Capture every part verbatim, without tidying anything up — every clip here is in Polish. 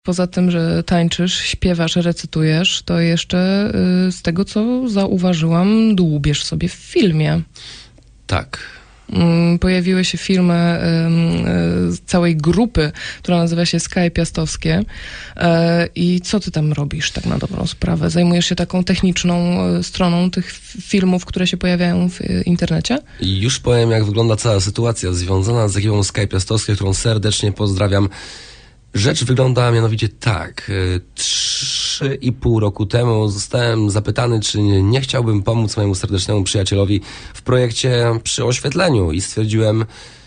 Poza tym, że tańczysz, śpiewasz, recytujesz, to jeszcze y, z tego, co zauważyłam, dłubiesz sobie w filmie. Tak. Y, pojawiły się filmy y, y, całej grupy, która nazywa się Sky Piastowskie. Y, I co ty tam robisz tak na dobrą sprawę? Zajmujesz się taką techniczną y, stroną tych filmów, które się pojawiają w y, internecie? I już powiem, jak wygląda cała sytuacja związana z ekipą Sky Piastowskie, którą serdecznie pozdrawiam. Rzecz wygląda mianowicie tak. Trzy i pół roku temu zostałem zapytany, czy nie, nie chciałbym pomóc mojemu serdecznemu przyjacielowi w projekcie przy oświetleniu i stwierdziłem,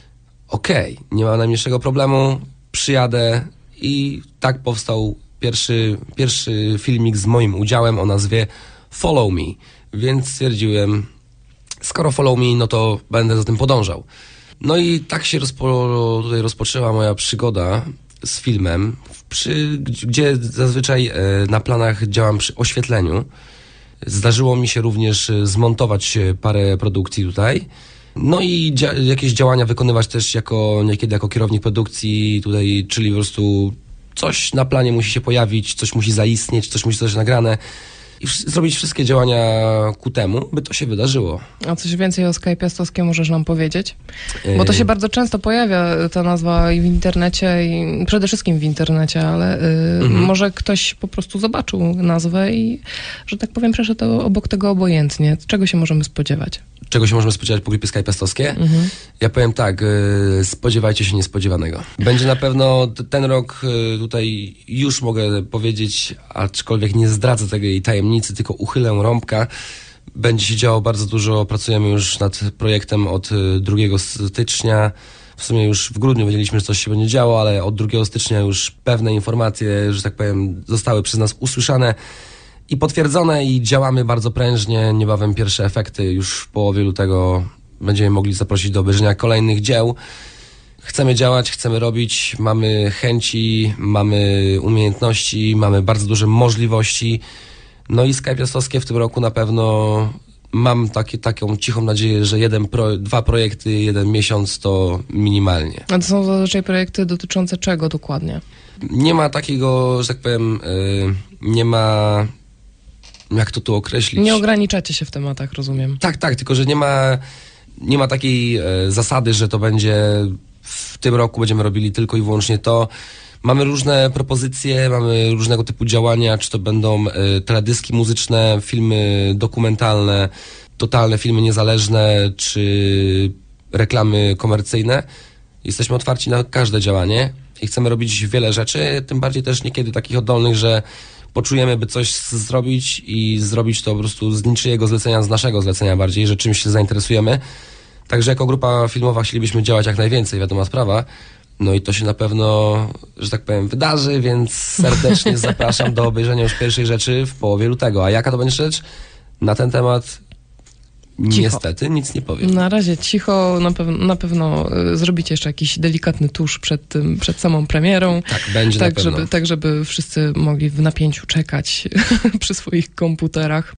okej, okay, nie ma najmniejszego problemu, przyjadę i tak powstał pierwszy, pierwszy filmik z moim udziałem o nazwie Follow Me, więc stwierdziłem, skoro follow me, no to będę za tym podążał. No i tak się rozpo, tutaj rozpoczęła moja przygoda z filmem, przy, gdzie zazwyczaj e, na planach działam przy oświetleniu. Zdarzyło mi się również zmontować parę produkcji tutaj. No i dzia- jakieś działania wykonywać też jako niekiedy jako kierownik produkcji tutaj, czyli po prostu coś na planie musi się pojawić, coś musi zaistnieć, coś musi zostać nagrane i w- zrobić wszystkie działania ku temu, by to się wydarzyło. A coś więcej o Sky Piastowskie możesz nam powiedzieć? Bo to się bardzo często pojawia, ta nazwa i w internecie, i przede wszystkim w internecie, ale y, mhm. może ktoś po prostu zobaczył nazwę i, że tak powiem, przeszedł obok tego obojętnie. Czego się możemy spodziewać? Czego się możemy spodziewać po grupie Sky Piastowskie? Mhm. Ja powiem tak, y, spodziewajcie się niespodziewanego. Będzie na pewno t- ten rok y, tutaj już mogę powiedzieć, aczkolwiek nie zdradzę tego jej tajemnicy, tylko uchylę rąbka. Będzie się działo bardzo dużo, pracujemy już nad projektem od y, drugiego stycznia. W sumie już w grudniu wiedzieliśmy, że coś się będzie działo, ale od drugiego stycznia już pewne informacje, że tak powiem, zostały przez nas usłyszane i potwierdzone i działamy bardzo prężnie. Niebawem pierwsze efekty już w połowie lutego będziemy mogli zaprosić do obejrzenia kolejnych dzieł. Chcemy działać, chcemy robić, mamy chęci, mamy umiejętności, mamy bardzo duże możliwości. No i Sky Piastowskie w tym roku na pewno mam takie, taką cichą nadzieję, że jeden pro, dwa projekty, jeden miesiąc to minimalnie. A to są zazwyczaj projekty dotyczące czego dokładnie? Nie ma takiego, że tak powiem, yy, nie ma... Jak to tu określić? Nie ograniczacie się w tematach, rozumiem. Tak, tak, tylko że nie ma, nie ma takiej e, zasady, że to będzie w tym roku będziemy robili tylko i wyłącznie to. Mamy różne propozycje, mamy różnego typu działania, czy to będą e, teledyski muzyczne, filmy dokumentalne, totalne filmy niezależne, czy reklamy komercyjne. Jesteśmy otwarci na każde działanie i chcemy robić wiele rzeczy, tym bardziej też niekiedy takich oddolnych, że poczujemy, by coś zrobić i zrobić to po prostu z niczyjego zlecenia, z naszego zlecenia bardziej, że czymś się zainteresujemy. Także jako grupa filmowa chcielibyśmy działać jak najwięcej, wiadoma sprawa. No i to się na pewno, że tak powiem, wydarzy, więc serdecznie zapraszam do obejrzenia już pierwszej rzeczy w połowie lutego. A jaka to będzie rzecz? Na ten temat cicho. Niestety nic nie powiem. Na razie cicho, na, pew- na pewno y, zrobicie jeszcze jakiś delikatny tusz przed tym, przed samą premierą. Tak, będzie tak, na pewno. Żeby, tak, żeby wszyscy mogli w napięciu czekać przy swoich komputerach.